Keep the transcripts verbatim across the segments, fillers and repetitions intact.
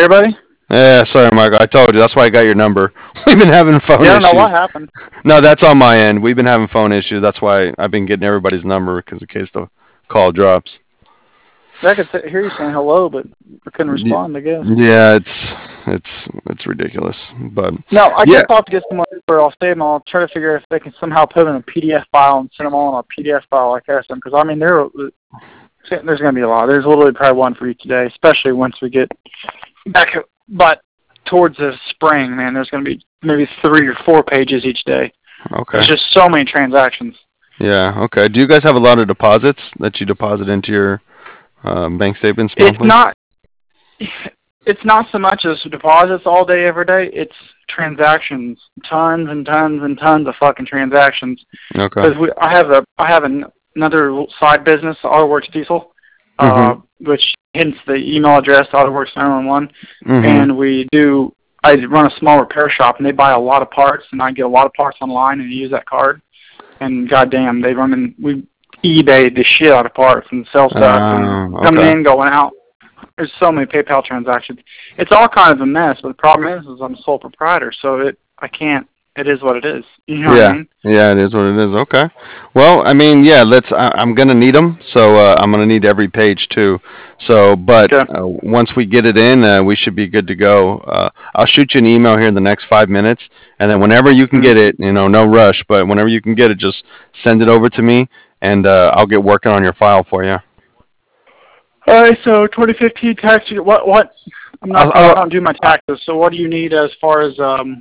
there, buddy? Yeah, sorry, Michael. I told you. That's why I got your number. We've been having phone Yeah, I don't know what issues. happened. No, that's on my end. We've been having phone issues. That's why I've been getting everybody's number because in case the call drops. I could sit- hear you saying hello, but I couldn't Y- respond, I guess. Yeah, it's it's it's ridiculous. But No, I yeah, guess I'll have to get someone where I'll save them. I'll try to figure if they can somehow put them in a P D F file and send them all in a P D F file like I asked them. Because, I mean, there, there's going to be a lot. There's literally probably one for you today, especially once we get back, but towards the spring, man, there's going to be maybe three or four pages each day. okay. There's just so many transactions. Yeah, okay. Do you guys have a lot of deposits that you deposit into your um, bank statements It's monthly? not it's not so much as deposits all day, every day. It's transactions, tons and tons and tons of fucking transactions. Okay. Because we, I have a, I have an, another side business, AutoWorks Diesel, uh, Mm-hmm. which hence the email address AutoWorks nine one one, Mm-hmm. and we do. I run a small repair shop, and they buy a lot of parts, and I get a lot of parts online, and use that card. And goddamn, they run in, we eBay the shit out of parts and sell stuff, and Oh, coming okay. in, going out. There's so many PayPal transactions. It's all kind of a mess, but the problem is, is I'm a sole proprietor, so it I can't. It is what it is. You know what I Yeah, mean? yeah, it is what it is. Okay. Well, I mean, yeah, let's. I, I'm gonna need them, so uh, I'm gonna need every page too. So, but Okay. uh, once we get it in, uh, we should be good to go. Uh, I'll shoot you an email here in the next five minutes, and then whenever you can Mhm. get it, you know, no rush, but whenever you can get it, just send it over to me, and uh, I'll get working on your file for you. All right. So twenty fifteen tax. What? What? I'm not. I'll, I I'll, don't do my taxes. So what do you need as far as um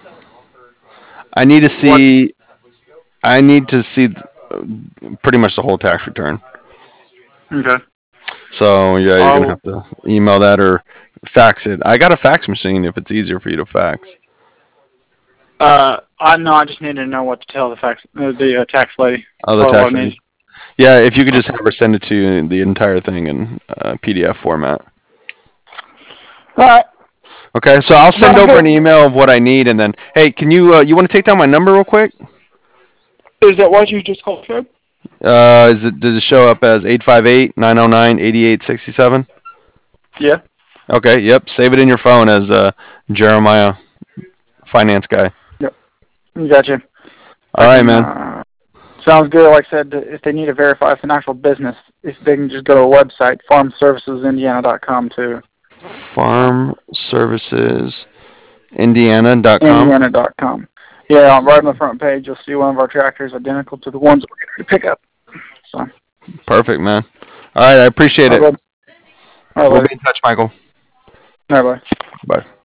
I need to what? see. I need to see uh, pretty much the whole tax return. Okay. So yeah, you're gonna I'll. have to email that or fax it. I got a fax machine if it's easier for you to fax. Uh. I no. I just need to know what to tell the fax uh, the uh, tax lady. Oh, That's the all I tax need. lady. Yeah, if you could just have her send it to you the entire thing in uh, P D F format. All right. Okay, so I'll send Sounds over good. an email of what I need, and then hey, can you uh, you want to take down my number real quick? Is that what you just called, Fred? Uh, is it does it show up as eight five eight nine zero nine eight eight six seven? Yeah. Okay, yep. Save it in your phone as uh, Jeremiah, finance guy. Yep. Gotcha. All I right, can. man. Uh, sounds good. Like I said, if they need to verify it's an actual business, if they can just go to a website, farm services indiana dot com too. Uh, farm services indiana dot com. indiana dot com. Yeah, right on the front page, you'll see one of our tractors identical to the ones that we're getting ready to pick up. So, Perfect, man. All right, I appreciate all it. right, bud. All We'll right, be in touch, Michael. buddy. All right, bye. Bye.